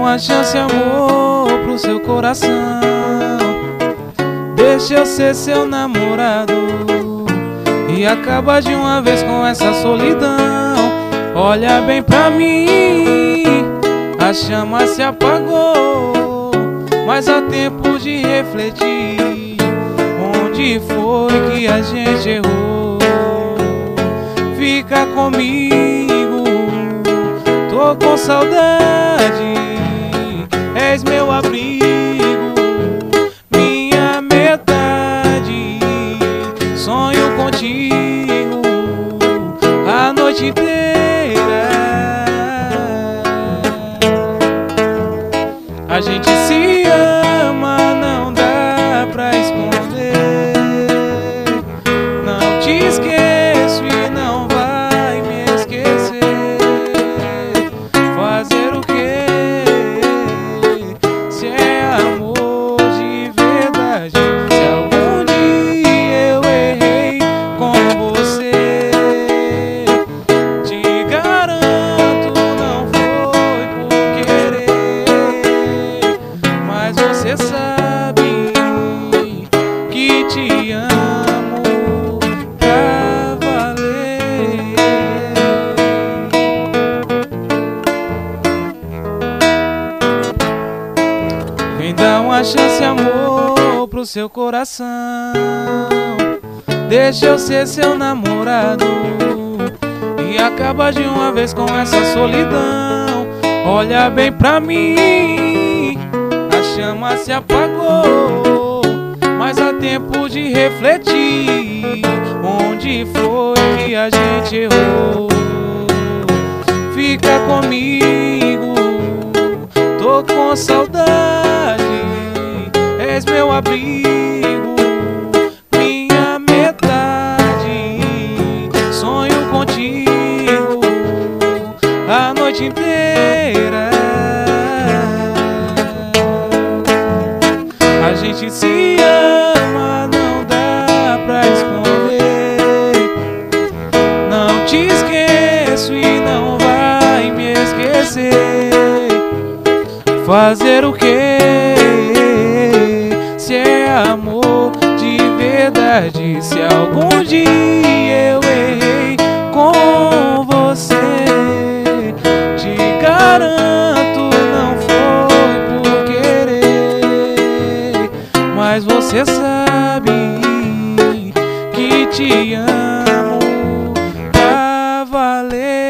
uma chance, amor, pro seu coração. Deixa eu ser seu namorado e acaba de uma vez com essa solidão. Olha bem pra mim, a chama se apagou, mas há tempo de refletir. Onde foi que a gente errou? Fica comigo, tô com saudade, és meu abrigo, minha metade. Sonho contigo a noite inteira. A gente se ama, não dá pra esconder. Não te esqueço e não vai me esquecer. Fazer o quê? Se é amor de verdade. Se algum dia eu errei com você, te garanto, não foi por querer. Mas você sabe que te amo pra valer. Vem dar uma chance, amor, pro seu coração. Deixa eu ser seu namorado e acaba de uma vez com essa solidão. Olha bem pra mim, a chama se apagou, mas há tempo de refletir. Onde foi que a gente errou? Fica comigo, tô com saudade, és meu abrigo, minha metade. Sonho contigo a noite inteira. A gente se ama, não dá pra esconder. Não te esqueço e não vai me esquecer. Fazer o quê? Se é amor de verdade. Se algum dia eu errei com você, te garanto, não foi por querer. Mas você sabe que te amo pra valer.